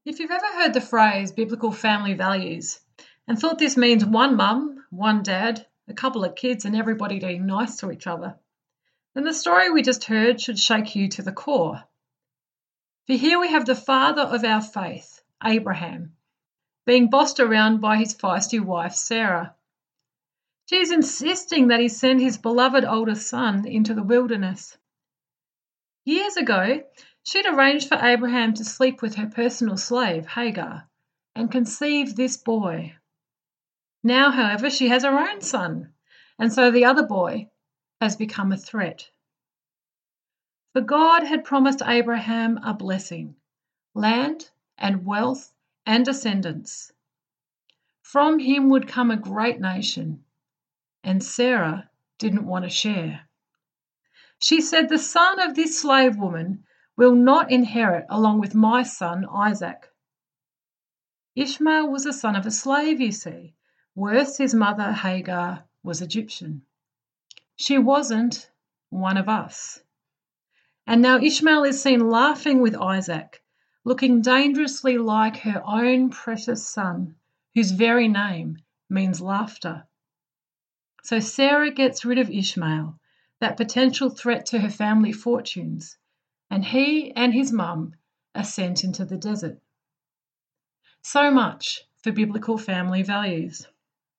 If you've ever heard the phrase biblical family values and thought this means one mum, one dad, a couple of kids, and everybody being nice to each other, then the story we just heard should shake you to the core. For here we have the father of our faith, Abraham, being bossed around by his feisty wife, Sarah. She's insisting that he send his beloved older son into the wilderness. Years ago, she'd arranged for Abraham to sleep with her personal slave, Hagar, and conceive this boy. Now, however, she has her own son, and so the other boy has become a threat. For God had promised Abraham a blessing, land and wealth and descendants. From him would come a great nation, and Sarah didn't want to share. She said, "The son of this slave woman will not inherit along with my son Isaac." Ishmael was the son of a slave, you see. Worse, his mother Hagar was Egyptian. She wasn't one of us. And now Ishmael is seen laughing with Isaac, looking dangerously like her own precious son, whose very name means laughter. So Sarah gets rid of Ishmael, that potential threat to her family fortunes, and he and his mum are sent into the desert. So much for biblical family values.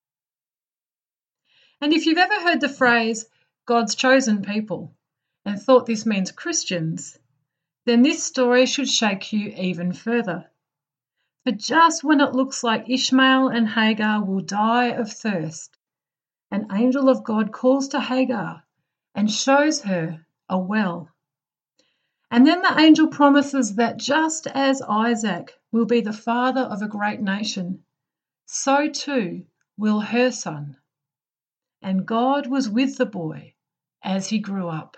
And if you've ever heard the phrase God's chosen people and thought this means Christians, then this story should shake you even further. For just when it looks like Ishmael and Hagar will die of thirst, an angel of God calls to Hagar and shows her a well. And then the angel promises that just as Isaac will be the father of a great nation, so too will her son. And God was with the boy as he grew up.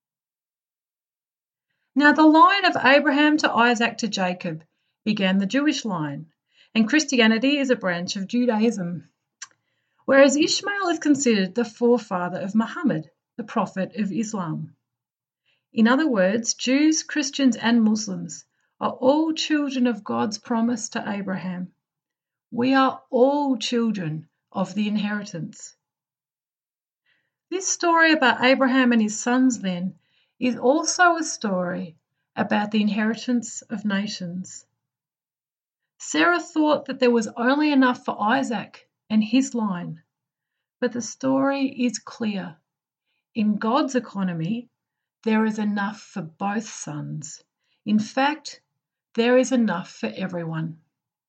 Now the line of Abraham to Isaac to Jacob began the Jewish line, and Christianity is a branch of Judaism, whereas Ishmael is considered the forefather of Muhammad, the prophet of Islam. In other words, Jews, Christians, and Muslims are all children of God's promise to Abraham. We are all children of the inheritance. This story about Abraham and his sons, then, is also a story about the inheritance of nations. Sarah thought that there was only enough for Isaac and his line, but the story is clear. In God's economy, there is enough for both sons. In fact, there is enough for everyone.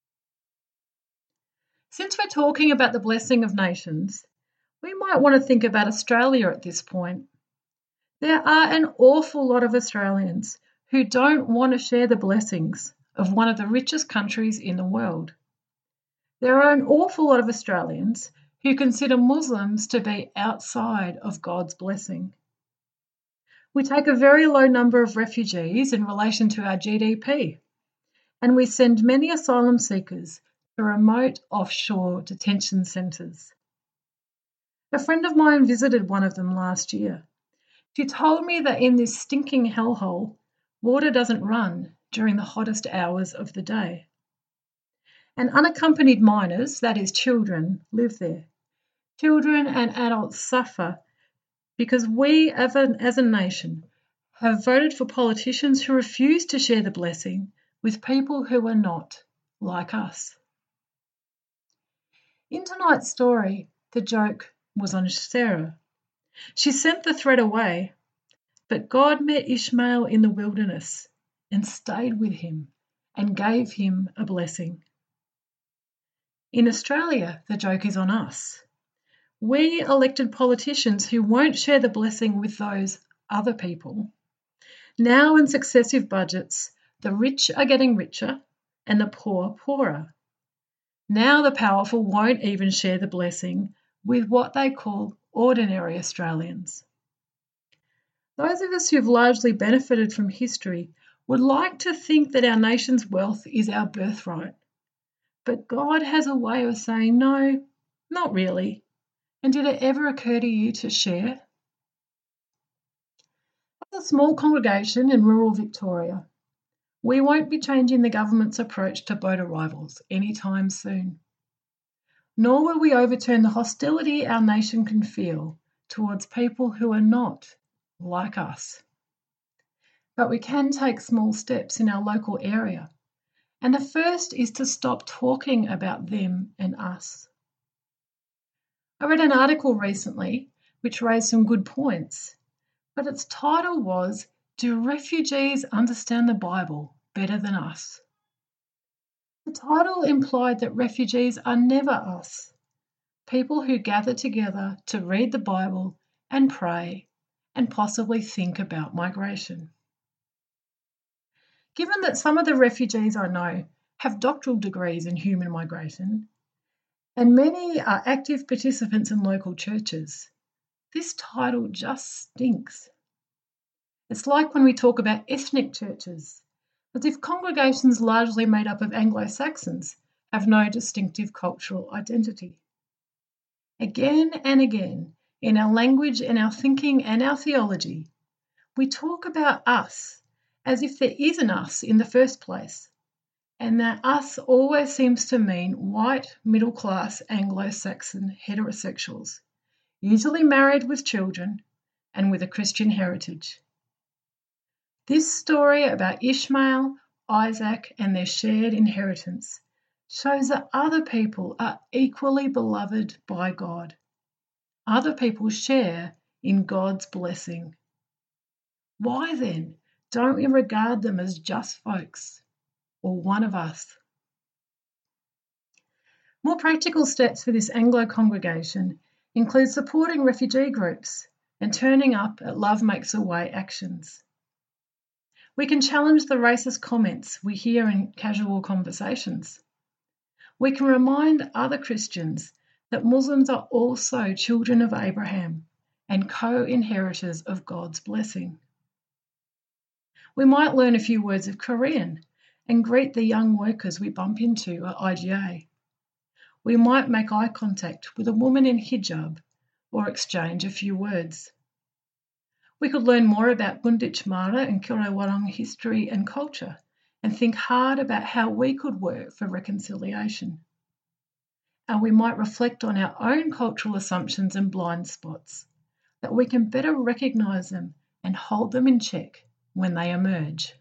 Since we're talking about the blessing of nations, we might want to think about Australia at this point. There are an awful lot of Australians who don't want to share the blessings of one of the richest countries in the world. There are an awful lot of Australians who consider Muslims to be outside of God's blessing. We take a very low number of refugees in relation to our GDP, and we send many asylum seekers to remote offshore detention centres. A friend of mine visited one of them last year. She told me that in this stinking hellhole, water doesn't run during the hottest hours of the day. And unaccompanied minors, that is children, live there. Children and adults suffer because we as a nation have voted for politicians who refuse to share the blessing with people who are not like us. In tonight's story, the joke was on Sarah. She sent the threat away, but God met Ishmael in the wilderness and stayed with him and gave him a blessing. In Australia, the joke is on us. We elected politicians who won't share the blessing with those other people. Now in successive budgets, the rich are getting richer and the poor poorer. Now the powerful won't even share the blessing with what they call ordinary Australians. Those of us who've largely benefited from history would like to think that our nation's wealth is our birthright. But God has a way of saying, no, not really. And did it ever occur to you to share? As a small congregation in rural Victoria, We won't be changing the government's approach to boat arrivals anytime soon. Nor will we overturn the hostility our nation can feel towards people who are not like us. But we can take small steps in our local area, and the first is to stop talking about them and us. I read an article recently which raised some good points, but its title was, "Do Refugees Understand the Bible Better Than Us?" The title implied that refugees are never us, people who gather together to read the Bible and pray and possibly think about migration. Given that some of the refugees I know have doctoral degrees in human migration, and many are active participants in local churches, this title just stinks. It's like when we talk about ethnic churches, as if congregations largely made up of Anglo-Saxons have no distinctive cultural identity. Again and again, in our language, in our thinking and our theology, we talk about us as if there is an us in the first place, and that us always seems to mean white, middle-class Anglo-Saxon heterosexuals, usually married with children and with a Christian heritage. This story about Ishmael, Isaac, and their shared inheritance shows that other people are equally beloved by God. Other people share in God's blessing. Why then don't we regard them as just folks or one of us? More practical steps for this Anglo congregation include supporting refugee groups and turning up at Love Makes a Way actions. We can challenge the racist comments we hear in casual conversations. We can remind other Christians that Muslims are also children of Abraham and co-inheritors of God's blessing. We might learn a few words of Korean and greet the young workers we bump into at IGA. We might make eye contact with a woman in hijab or exchange a few words. We could learn more about Gunditj Mara and Kirawurrung history and culture and think hard about how we could work for reconciliation. And we might reflect on our own cultural assumptions and blind spots, that we can better recognise them and hold them in check when they emerge.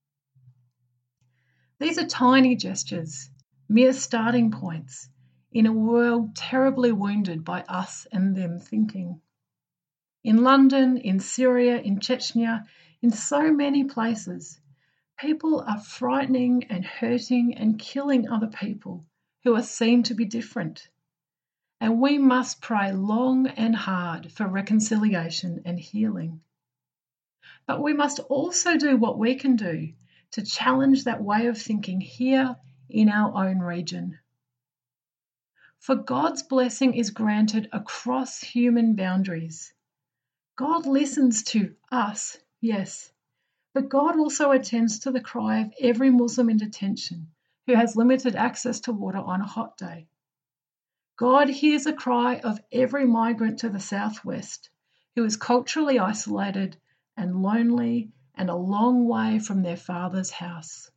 These are tiny gestures, mere starting points in a world terribly wounded by us and them thinking. In London, in Syria, in Chechnya, in so many places, people are frightening and hurting and killing other people who are seen to be different. And we must pray long and hard for reconciliation and healing. But we must also do what we can do to challenge that way of thinking here in our own region. For God's blessing is granted across human boundaries. God listens to us, yes, but God also attends to the cry of every Muslim in detention who has limited access to water on a hot day. God hears a cry of every migrant to the southwest who is culturally isolated and lonely and a long way from their Father's house.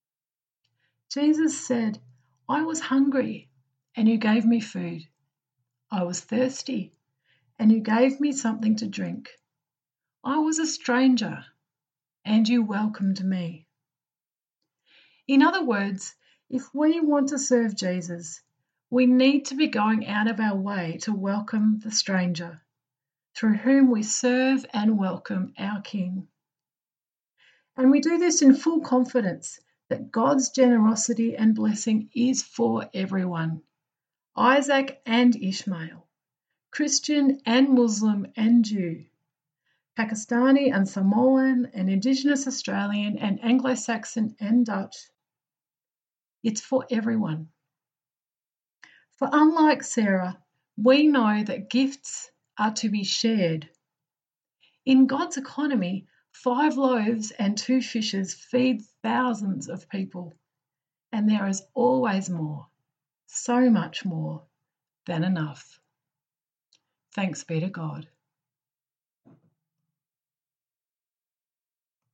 Jesus said, "I was hungry and you gave me food. I was thirsty and you gave me something to drink. I was a stranger and you welcomed me." In other words, if we want to serve Jesus, we need to be going out of our way to welcome the stranger, through whom we serve and welcome our King. And we do this in full confidence that God's generosity and blessing is for everyone, Isaac and Ishmael, Christian and Muslim and Jew, Pakistani and Samoan and Indigenous Australian and Anglo-Saxon and Dutch. It's for everyone. For unlike Sarah, we know that gifts are to be shared. In God's economy, 5 loaves and 2 fishes feed thousands of people, and there is always more, so much more than enough. Thanks be to God.